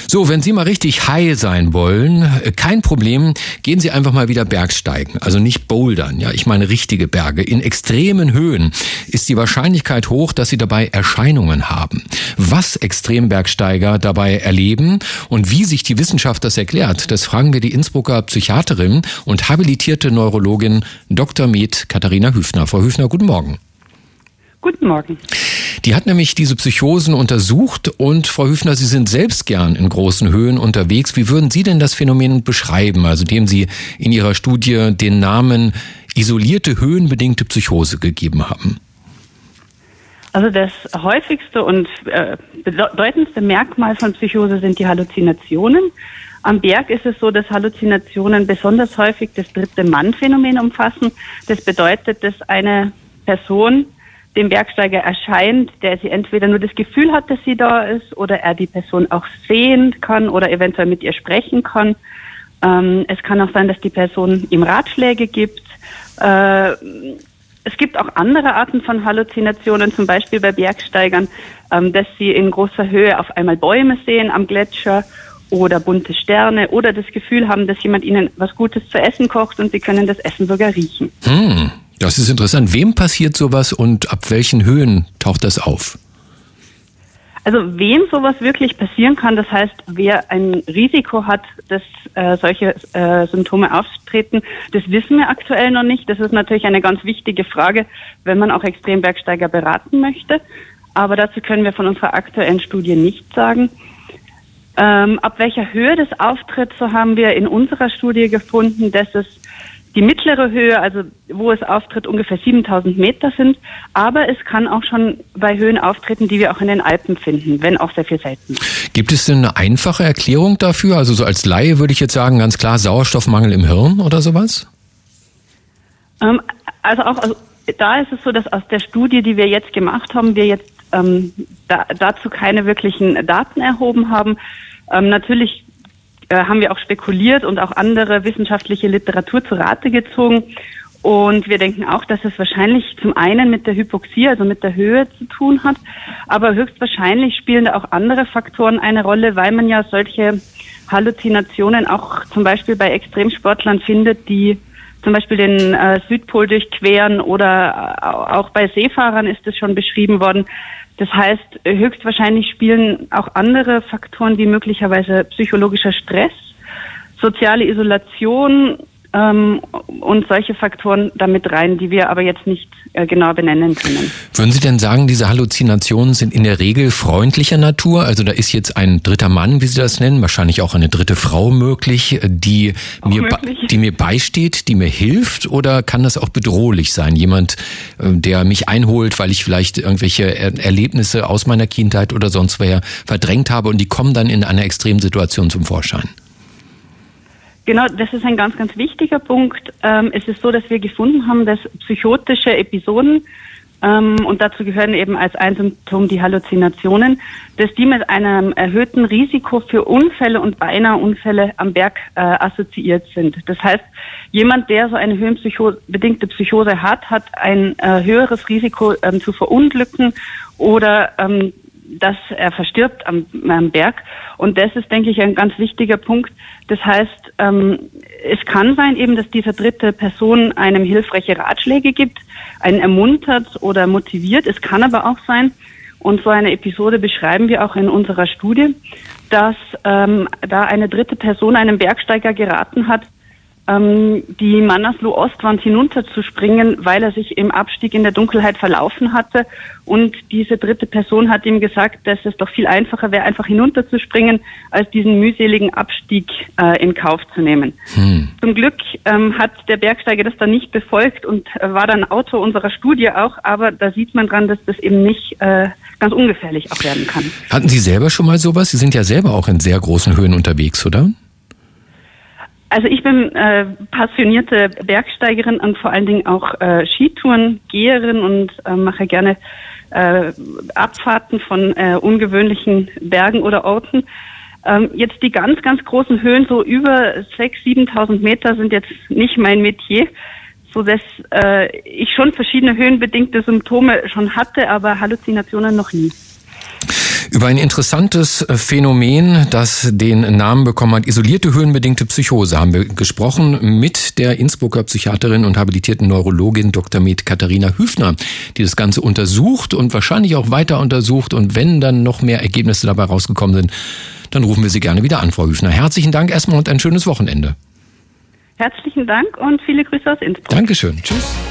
So, wenn Sie mal richtig high sein wollen, kein Problem, gehen Sie einfach mal wieder Bergsteigen. Also nicht bouldern, ja, ich meine richtige Berge. In extremen Höhen ist die Wahrscheinlichkeit hoch, dass Sie dabei Erscheinungen haben. Was Extrembergsteiger dabei erleben und wie sich die Wissenschaft das erklärt, das fragen wir die Innsbrucker Psychiaterin und habilitierte Neurologin Dr. med. Katharina Hüfner. Frau Hüfner, guten Morgen. Guten Morgen. Die hat nämlich diese Psychosen untersucht und Frau Hüfner, Sie sind selbst gern in großen Höhen unterwegs. Wie würden Sie denn das Phänomen beschreiben, also dem Sie in Ihrer Studie den Namen isolierte höhenbedingte Psychose gegeben haben? Also das häufigste und bedeutendste Merkmal von Psychose sind die Halluzinationen. Am Berg ist es so, dass Halluzinationen besonders häufig das dritte Mann-Phänomen umfassen. Das bedeutet, dass eine Person dem Bergsteiger erscheint, der sie entweder nur das Gefühl hat, dass sie da ist, oder er die Person auch sehen kann oder eventuell mit ihr sprechen kann. Es kann auch sein, dass die Person ihm Ratschläge gibt. Es gibt auch andere Arten von Halluzinationen, zum Beispiel bei Bergsteigern, dass sie in großer Höhe auf einmal Bäume sehen am Gletscher oder bunte Sterne oder das Gefühl haben, dass jemand ihnen was Gutes zu essen kocht und sie können das Essen sogar riechen. Das ist interessant. Wem passiert sowas und ab welchen Höhen taucht das auf? Also wem sowas wirklich passieren kann, das heißt, wer ein Risiko hat, dass solche Symptome auftreten, das wissen wir aktuell noch nicht. Das ist natürlich eine ganz wichtige Frage, wenn man auch Extrembergsteiger beraten möchte. Aber dazu können wir von unserer aktuellen Studie nichts sagen. Ab welcher Höhe das auftritt, so haben wir in unserer Studie gefunden, dass es die mittlere Höhe, also wo es auftritt, ungefähr 7000 Meter sind. Aber es kann auch schon bei Höhen auftreten, die wir auch in den Alpen finden, wenn auch sehr viel seltener. Gibt es denn eine einfache Erklärung dafür? Also so als Laie würde ich jetzt sagen, ganz klar Sauerstoffmangel im Hirn oder sowas? Also da ist es so, dass aus der Studie, die wir jetzt gemacht haben, wir jetzt dazu keine wirklichen Daten erhoben haben. Natürlich haben wir auch spekuliert und auch andere wissenschaftliche Literatur zu Rate gezogen. Und wir denken auch, dass es wahrscheinlich zum einen mit der Hypoxie, also mit der Höhe zu tun hat. Aber höchstwahrscheinlich spielen da auch andere Faktoren eine Rolle, weil man ja solche Halluzinationen auch zum Beispiel bei Extremsportlern findet, die zum Beispiel den Südpol durchqueren oder auch bei Seefahrern ist es schon beschrieben worden. Das heißt, höchstwahrscheinlich spielen auch andere Faktoren wie möglicherweise psychologischer Stress, soziale Isolation und solche Faktoren damit rein, die wir aber jetzt nicht genau benennen können. Würden Sie denn sagen, diese Halluzinationen sind in der Regel freundlicher Natur? Also da ist jetzt ein dritter Mann, wie Sie das nennen, wahrscheinlich auch eine dritte Frau möglich, die mir beisteht, die mir hilft? Oder kann das auch bedrohlich sein? Jemand, der mich einholt, weil ich vielleicht irgendwelche Erlebnisse aus meiner Kindheit oder sonst woher verdrängt habe und die kommen dann in einer Extremsituation zum Vorschein? Genau, das ist ein ganz, ganz wichtiger Punkt. Es ist so, dass wir gefunden haben, dass psychotische Episoden, und dazu gehören eben als ein Symptom die Halluzinationen, dass die mit einem erhöhten Risiko für Unfälle und beinahe Unfälle am Berg assoziiert sind. Das heißt, jemand, der so eine höhenbedingte Psychose hat ein höheres Risiko zu verunglücken oder dass er verstirbt am Berg. Und das ist, denke ich, ein ganz wichtiger Punkt. Das heißt, es kann sein eben, dass diese dritte Person einem hilfreiche Ratschläge gibt, einen ermuntert oder motiviert. Es kann aber auch sein, und so eine Episode beschreiben wir auch in unserer Studie, dass da eine dritte Person einem Bergsteiger geraten hat, die Manaslu-Ostwand hinunterzuspringen, weil er sich im Abstieg in der Dunkelheit verlaufen hatte. Und diese dritte Person hat ihm gesagt, dass es doch viel einfacher wäre, einfach hinunterzuspringen, als diesen mühseligen Abstieg in Kauf zu nehmen. Zum Glück hat der Bergsteiger das dann nicht befolgt und war dann Autor unserer Studie auch. Aber da sieht man dran, dass das eben nicht ganz ungefährlich auch werden kann. Hatten Sie selber schon mal sowas? Sie sind ja selber auch in sehr großen Höhen unterwegs, oder? Also ich bin passionierte Bergsteigerin und vor allen Dingen auch Skitourengeherin und mache gerne Abfahrten von ungewöhnlichen Bergen oder Orten. Jetzt die ganz, ganz großen Höhen, so über 6.000, 7.000 Meter sind jetzt nicht mein Metier, so dass ich schon verschiedene höhenbedingte Symptome schon hatte, aber Halluzinationen noch nie. Über ein interessantes Phänomen, das den Namen bekommen hat, isolierte höhenbedingte Psychose, haben wir gesprochen mit der Innsbrucker Psychiaterin und habilitierten Neurologin Dr. med. Katharina Hüfner, die das Ganze untersucht und wahrscheinlich auch weiter untersucht. Und wenn dann noch mehr Ergebnisse dabei rausgekommen sind, dann rufen wir Sie gerne wieder an, Frau Hüfner. Herzlichen Dank erstmal und ein schönes Wochenende. Herzlichen Dank und viele Grüße aus Innsbruck. Dankeschön. Tschüss.